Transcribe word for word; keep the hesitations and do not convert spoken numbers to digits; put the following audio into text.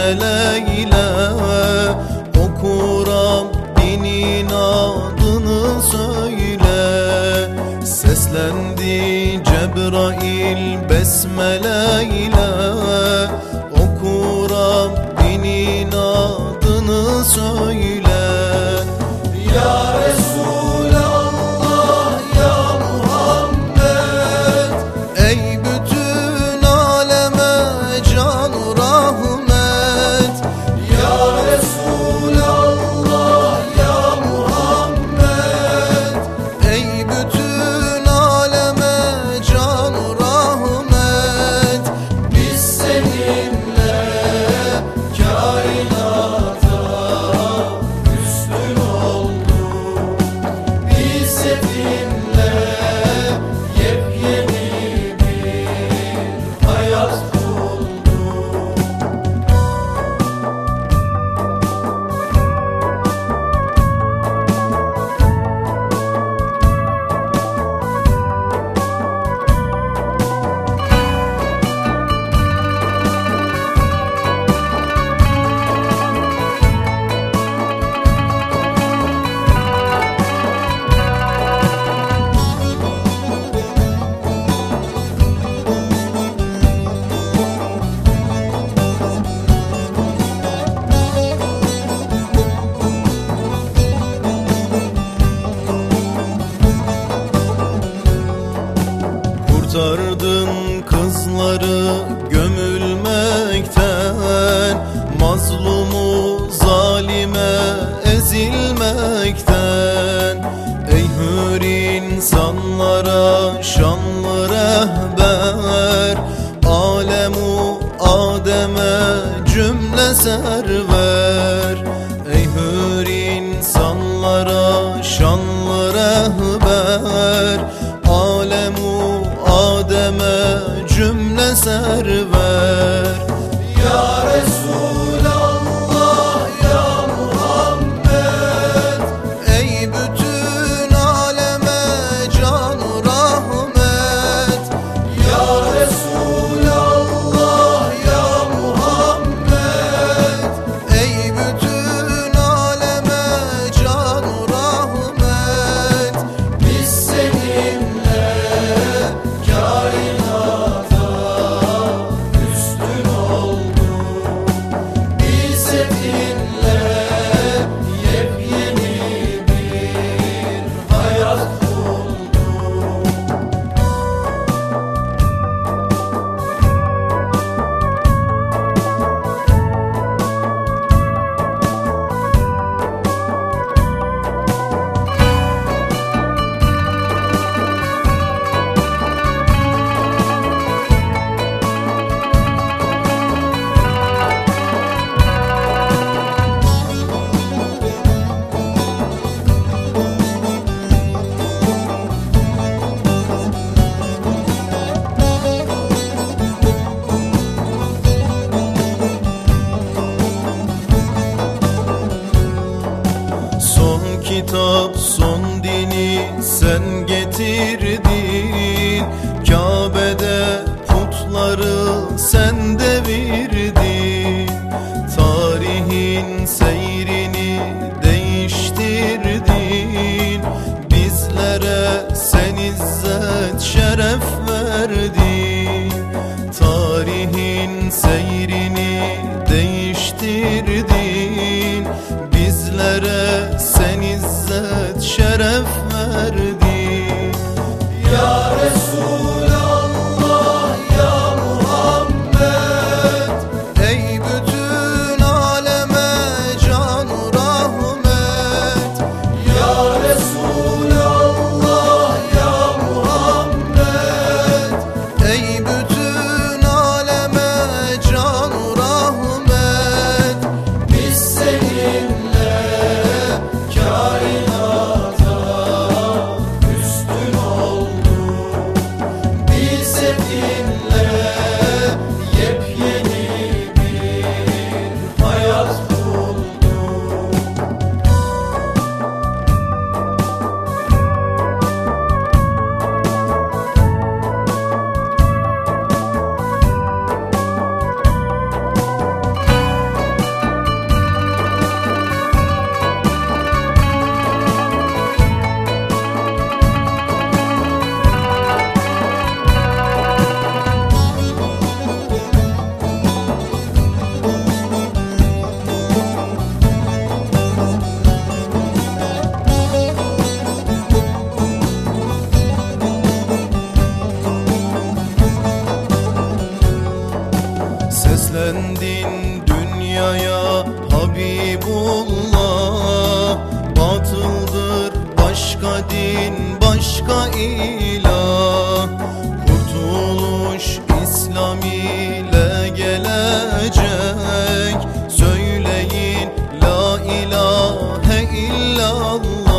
meleğiyle, o Kur'an dinin adını söyle. Seslendi Cebrail besmele ile, o Kur'an dinin adını söyle. Ya Resulallah, ya Muhammed, ey bütün aleme can-ı rahmet. Ya Resulallah, ya Muhammed, ey bütün aleme can-ı rahmet. Biz seninle kainata üstün olduk, biz seninle yepyeni bir hayat bulduk. Kurtardın kızları gömülmekten, mazlumu zalime ezilmekten. Ey hür insanlara şanlı rehber, alemu Adem'e cümle server. Ey hür insanlara şanlı rehber, alemu Adem'e cümle server. Ya Resulallah, ya Muhammed, ey bütün aleme can-ı rahmet. Ya Resulallah, ya Muhammed, ey bütün aleme can-ı rahmet. Biz seninle kainata üstün olduk, biz seninle yepyeni bir hayat bulduk. Son kitap, son dini sen getirdin, Kabe'de putları sen devirdin. Tarihin seyrini değiştirdin, bizlere sen izzet şeref verdin. Tarihin seyrini değiştirdin, bizlere sen izzet şeref verdin. Ya Resulallah, ya Muhammed, din başka ilah. Kurtuluş İslam ile gelecek. Söyleyin la ilahe illallah.